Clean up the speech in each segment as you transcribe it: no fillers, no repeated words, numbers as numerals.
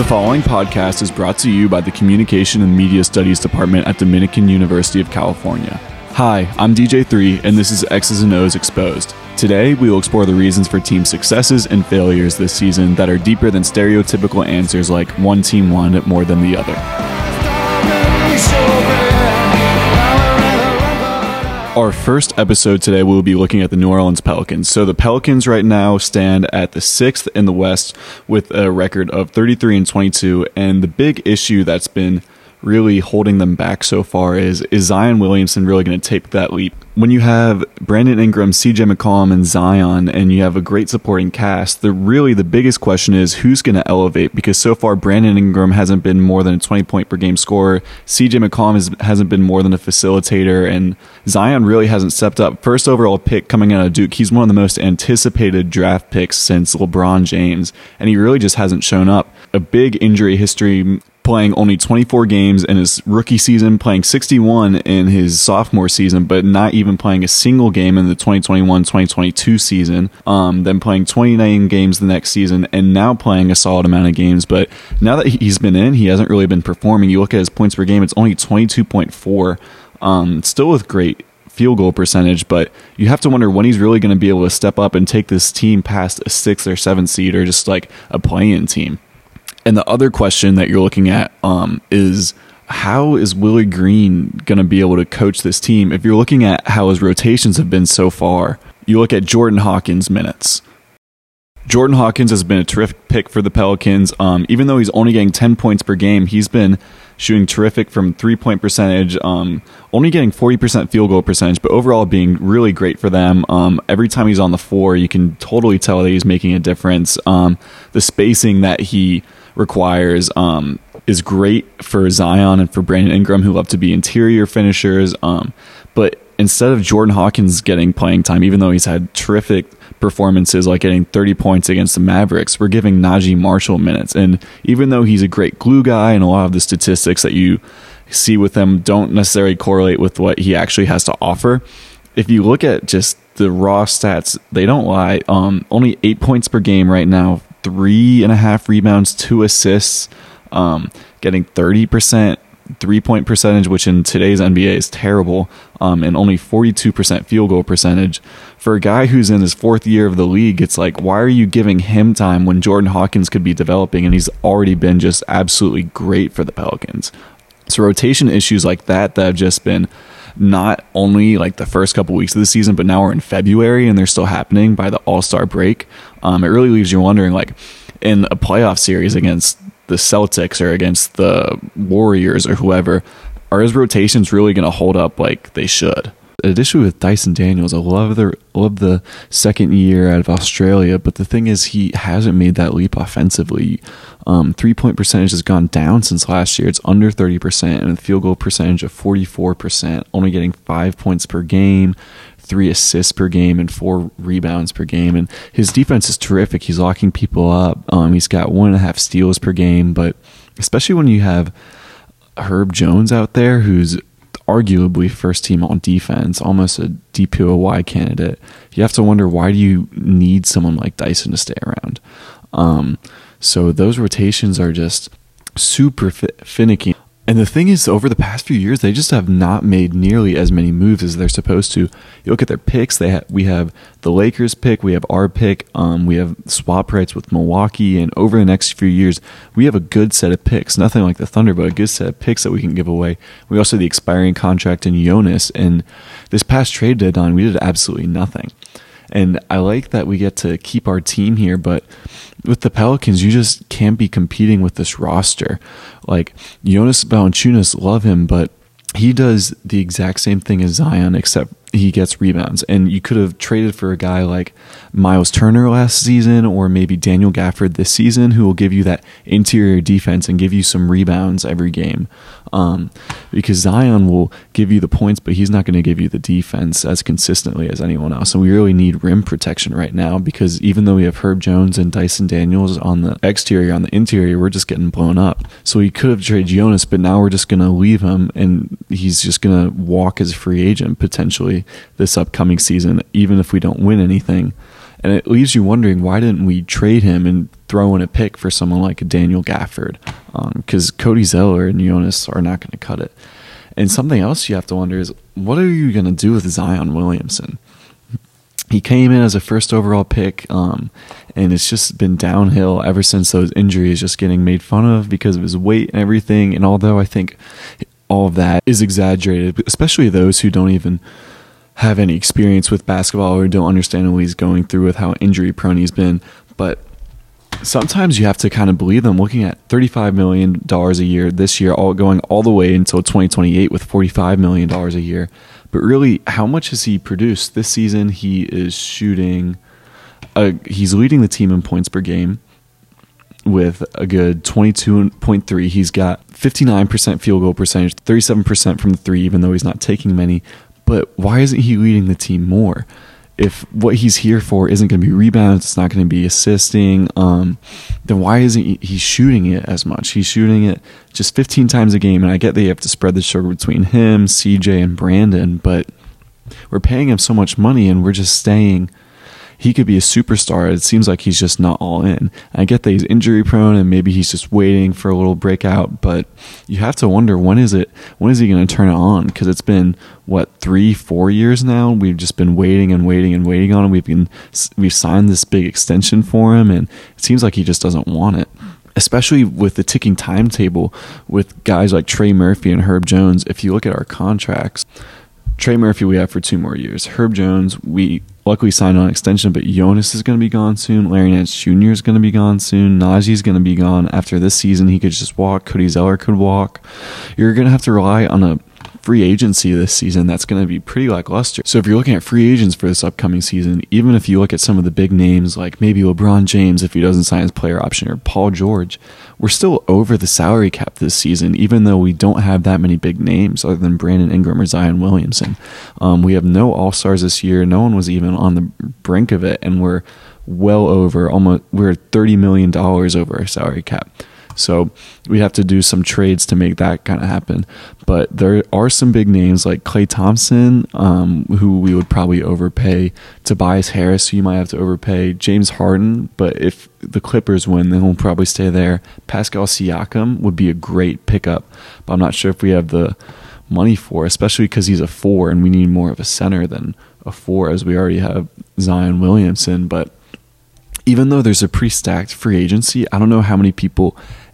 following podcast is brought to you by the Communication and Media Studies Department at Dominican University of California. Hi, I'm DJ3, and this is X's and O's Exposed. Today, we will explore the reasons for team successes and failures this season that are deeper than stereotypical answers like one team won more than the other. Our first episode today, we'll be looking at the New Orleans Pelicans. So the Pelicans right now stand at the 6th in the West with a record of 33-22. And the big issue that's been really holding them back so far is Zion Williamson really going to take that leap? When you have Brandon Ingram, CJ McCollum, and Zion, and you have a great supporting cast, the biggest question is who's going to elevate? Because so far, Brandon Ingram hasn't been more than a 20-point per game scorer. CJ McCollum hasn't been more than a facilitator, and Zion really hasn't stepped up. First overall pick coming out of Duke, he's one of the most anticipated draft picks since LeBron James, and he really just hasn't shown up. A big injury history, playing only 24 games in his rookie season, playing 61 in his sophomore season, but not even playing a single game in the 2021-2022 season, then playing 29 games the next season, and now playing a solid amount of games. But now that he's been in, he hasn't really been performing. You look at his points per game, it's only 22.4, still with great field goal percentage, but you have to wonder when he's really going to be able to step up and take this team past a 6th or 7th seed or just like a play-in team. And the other question that you're looking at is how is Willie Green going to be able to coach this team? If you're looking at how his rotations have been so far, you look at Jordan Hawkins' minutes. Jordan Hawkins has been a terrific pick for the Pelicans. Even though he's only getting 10 points per game, he's been shooting terrific from three-point percentage, only getting 40% field goal percentage, but overall being really great for them. Every time he's on the floor, you can totally tell that he's making a difference. The spacing that he requires is great for Zion and for Brandon Ingram, who love to be interior finishers. But instead of Jordan Hawkins getting playing time, even though he's had terrific performances like getting 30 points against the Mavericks, we're giving Najee Marshall minutes. And even though he's a great glue guy and a lot of the statistics that you see with him don't necessarily correlate with what he actually has to offer, if you look at just the raw stats, they don't lie. Only 8 points per game right now, 3.5 rebounds, 2 assists, getting 30% three-point percentage, which in today's NBA is terrible, and only 42% field goal percentage. For a guy who's in his 4th year of the league, it's like, why are you giving him time when Jordan Hawkins could be developing, and he's already been just absolutely great for the Pelicans? So rotation issues like that have just been not only like the first couple weeks of the season, but now we're in February and they're still happening by the All-Star break. It really leaves you wondering, like, in a playoff series against the Celtics or against the Warriors or whoever, are his rotations really going to hold up like they should? Additionally, with Dyson Daniels, I love the second year out of Australia, but the thing is he hasn't made that leap offensively. 3-point percentage has gone down since last year. It's under 30%, and a field goal percentage of 44%, only getting 5 points per game, 3 assists per game, and 4 rebounds per game. And his defense is terrific. He's locking people up. He's got 1.5 steals per game, but especially when you have Herb Jones out there, who's arguably first team on defense, almost a DPOY candidate, you have to wonder, why do you need someone like Dyson to stay around? So those rotations are just super finicky. And the thing is, over the past few years, they just have not made nearly as many moves as they're supposed to. You look at their picks, we have the Lakers pick, we have our pick, we have swap rights with Milwaukee, and over the next few years, we have a good set of picks. Nothing like the Thunder, but a good set of picks that we can give away. We also have the expiring contract in Jonas, and this past trade deadline, we did absolutely nothing. And I like that we get to keep our team here, but with the Pelicans, you just can't be competing with this roster. Like, Jonas Valanciunas, love him, but he does the exact same thing as Zion, except he gets rebounds. And you could have traded for a guy like Miles Turner last season, or maybe Daniel Gafford this season, who will give you that interior defense and give you some rebounds every game. Because Zion will give you the points, but he's not going to give you the defense as consistently as anyone else. And we really need rim protection right now, because even though we have Herb Jones and Dyson Daniels on the exterior, on the interior, we're just getting blown up. So we could have traded Jonas, but now we're just going to leave him, and he's just going to walk as a free agent potentially this upcoming season, even if we don't win anything. And it leaves you wondering, why didn't we trade him and throw in a pick for someone like Daniel Gafford? Because Cody Zeller and Jonas are not going to cut it. And something else you have to wonder is, what are you going to do with Zion Williamson? He came in as a first overall pick, and it's just been downhill ever since those injuries, just getting made fun of because of his weight and everything. And although I think all of that is exaggerated, especially those who don't even have any experience with basketball or don't understand what he's going through with how injury prone he's been, but sometimes you have to kind of believe them. Looking at $35 million a year this year, all going all the way until 2028 with $45 million a year. But really, how much has he produced this season? He is shooting, he's leading the team in points per game with a good 22.3. He's got 59% field goal percentage, 37% from the three, even though he's not taking many. But why isn't he leading the team more? If what he's here for isn't going to be rebounds, it's not going to be assisting, then why isn't he shooting it as much? He's shooting it just 15 times a game, and I get that you have to spread the sugar between him, CJ, and Brandon, but we're paying him so much money, and we're just saying he could be a superstar. It seems like he's just not all in. I get that he's injury prone, and maybe he's just waiting for a little breakout, but you have to wonder, when is he going to turn it on? Because it's been, 3-4 years now? We've just been waiting and waiting and waiting on him. We've signed this big extension for him, and it seems like he just doesn't want it. Especially with the ticking timetable with guys like Trey Murphy and Herb Jones. If you look at our contracts, Trey Murphy we have for 2 more years. Herb Jones, we luckily signed on an extension, but Jonas is going to be gone soon. Larry Nance Jr. is going to be gone soon. Najee's going to be gone after this season. He could just walk. Cody Zeller could walk. You're going to have to rely on a free agency this season that's going to be pretty lackluster. So if you're looking at free agents for this upcoming season, even if you look at some of the big names like maybe LeBron James if he doesn't sign his player option, or Paul George, we're still over the salary cap this season, even though we don't have that many big names other than Brandon Ingram or Zion Williamson. We have no all-stars this year. No one was even on the brink of it, and we're well over, we're $30 million over our salary cap. So we have to do some trades to make that kind of happen. But there are some big names like Klay Thompson, who we would probably overpay. Tobias Harris, who you might have to overpay. James Harden, but if the Clippers win, then he'll probably stay there. Pascal Siakam would be a great pickup, but I'm not sure if we have the money for, especially because he's a 4 and we need more of a center than a 4, as we already have Zion Williamson. But even though there's a pre-stacked free agency, I don't know how many people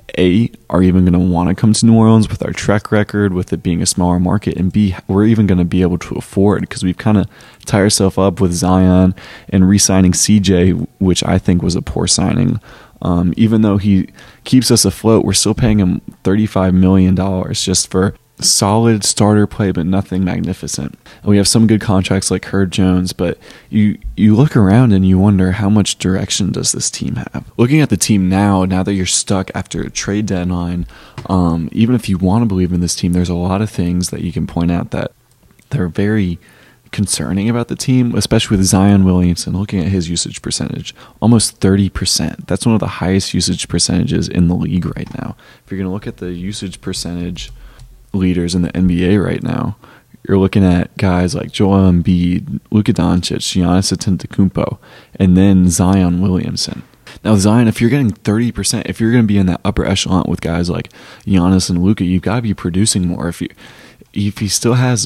are even going to want to come to New Orleans with our track record, with it being a smaller market, and B, we're even going to be able to afford, because we've kind of tied ourselves up with Zion and re-signing CJ, which I think was a poor signing. Even though he keeps us afloat, we're still paying him $35 million just for solid starter play, but nothing magnificent. And we have some good contracts like Herb Jones, but you look around and you wonder, how much direction does this team have? Looking at the team now that you're stuck after a trade deadline, even if you want to believe in this team, there's a lot of things that you can point out that they're very concerning about the team, especially with Zion Williamson. Looking at his usage percentage, almost 30%. That's one of the highest usage percentages in the league right now. If you're going to look at the usage percentage leaders in the NBA right now, you're looking at guys like Joel Embiid, Luka Doncic, Giannis Antetokounmpo, and then Zion Williamson. Now, Zion, if you're getting 30%, if you're going to be in that upper echelon with guys like Giannis and Luka, you've got to be producing more. If he still has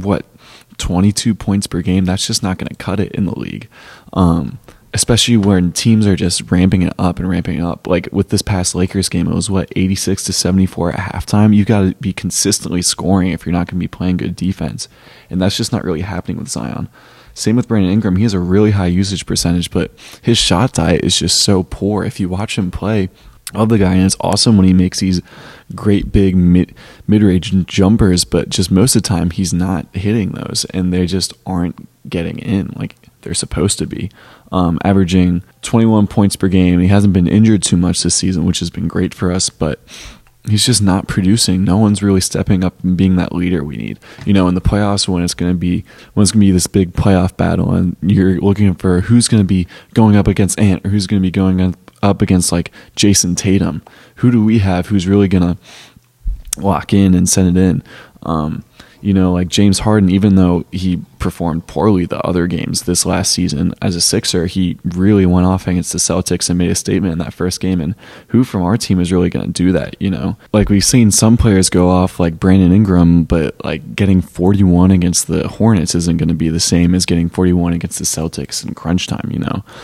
22 points per game, that's just not going to cut it in the league. Especially when teams are just ramping it up and ramping up. Like with this past Lakers game, it was 86-74 at halftime. You've got to be consistently scoring if you're not going to be playing good defense. And that's just not really happening with Zion. Same with Brandon Ingram. He has a really high usage percentage, but his shot diet is just so poor. If you watch him play, I love the guy, and it's awesome when he makes these great big mid-range jumpers, but just most of the time he's not hitting those, and they just aren't getting in like they're supposed to be. Averaging 21 points per game. He hasn't been injured too much this season, which has been great for us, but he's just not producing. No one's really stepping up and being that leader we need. In the playoffs, when it's going to be this big playoff battle, and you're looking for who's going to be going up against Ant, or who's going to be going up against like Jason Tatum. Who do we have who's really going to lock in and send it in? Like James Harden, even though he performed poorly the other games this last season as a Sixer, he really went off against the Celtics and made a statement in that first game. And who from our team is really going to do that? Like we've seen some players go off like Brandon Ingram, but like getting 41 against the Hornets isn't going to be the same as getting 41 against the Celtics in crunch time,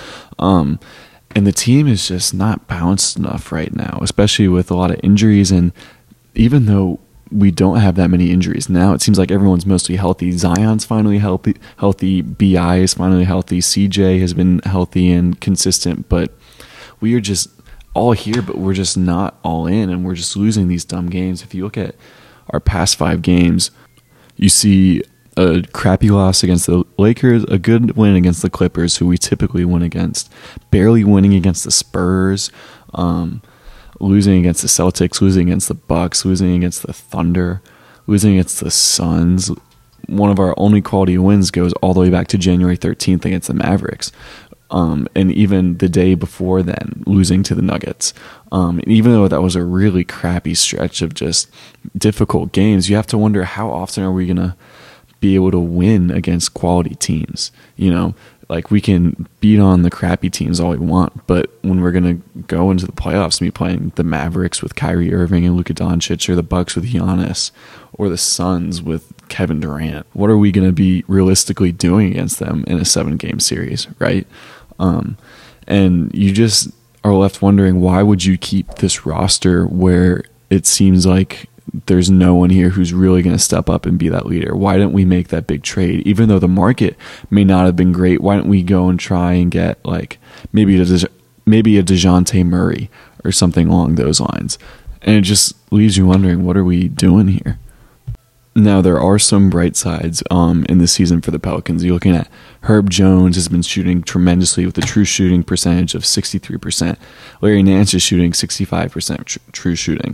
and the team is just not balanced enough right now, especially with a lot of injuries. And even though we don't have that many injuries now, it seems like everyone's mostly healthy. Zion's finally healthy. BI is finally healthy. CJ has been healthy and consistent, but we are just all here, but we're just not all in, and we're just losing these dumb games. If you look at our past 5 games, you see a crappy loss against the Lakers, a good win against the Clippers, who we typically win against, barely winning against the Spurs, losing against the Celtics, losing against the Bucks, losing against the Thunder, losing against the Suns. One of our only quality wins goes all the way back to January 13th against the Mavericks. And even the day before then, losing to the Nuggets. And even though that was a really crappy stretch of just difficult games, you have to wonder, how often are we going to be able to win against quality teams? Like we can beat on the crappy teams all we want, but when we're going to go into the playoffs and be playing the Mavericks with Kyrie Irving and Luka Doncic, or the Bucks with Giannis, or the Suns with Kevin Durant, what are we going to be realistically doing against them in a 7-game series, right? And you just are left wondering, why would you keep this roster where it seems like there's no one here who's really going to step up and be that leader? Why didn't we make that big trade? Even though the market may not have been great, why didn't we go and try and get like maybe a DeJounte Murray or something along those lines? And it just leaves you wondering, what are we doing here? Now, there are some bright sides in this season for the Pelicans. You're looking at Herb Jones has been shooting tremendously with a true shooting percentage of 63%. Larry Nance is shooting 65% true shooting.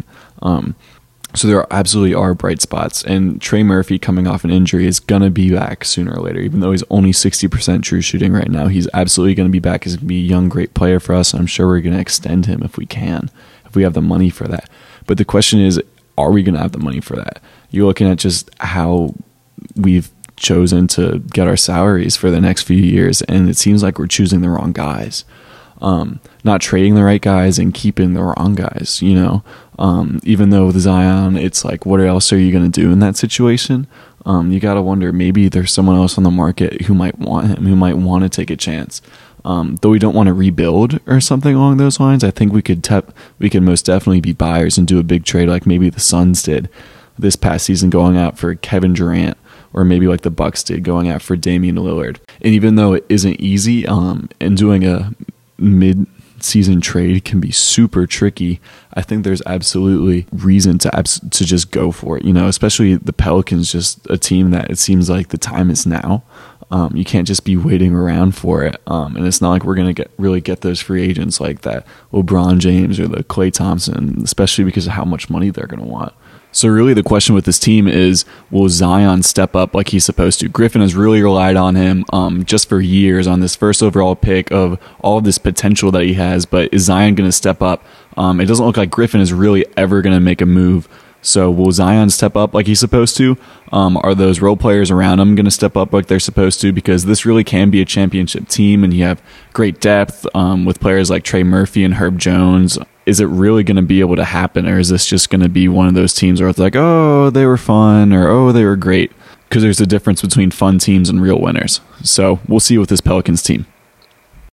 So there absolutely are bright spots. And Trey Murphy, coming off an injury, is going to be back sooner or later. Even though he's only 60% true shooting right now, he's absolutely going to be back. He's going to be a young, great player for us. And I'm sure we're going to extend him if we can, if we have the money for that. But the question is, are we going to have the money for that? You're looking at just how we've chosen to get our salaries for the next few years, and it seems like we're choosing the wrong guys. Not trading the right guys and keeping the wrong guys, even though with Zion, it's like, what else are you going to do in that situation? You got to wonder, maybe there's someone else on the market who might want him, who might want to take a chance. Though we don't want to rebuild or something along those lines, I think we could most definitely be buyers and do a big trade like maybe the Suns did this past season, going out for Kevin Durant, or maybe like the Bucks did, going out for Damian Lillard. And even though it isn't easy, and doing a mid-season trade can be super tricky, I think there's absolutely reason to just go for it. Especially the Pelicans, just a team that it seems like the time is now. You can't just be waiting around for it. And it's not like we're going to really get those free agents like that LeBron James or the Klay Thompson, especially because of how much money they're going to want. So really the question with this team is, will Zion step up like he's supposed to? Griffin has really relied on him just for years on this first overall pick of all of this potential that he has, but is Zion going to step up? It doesn't look like Griffin is really ever going to make a move. So will Zion step up like he's supposed to? Are those role players around him going to step up like they're supposed to? Because this really can be a championship team, and you have great depth with players like Trey Murphy and Herb Jones. Is it really going to be able to happen, or is this just going to be one of those teams where it's like, oh, they were fun, or oh, they were great? Because there's a difference between fun teams and real winners. So we'll see with this Pelicans team.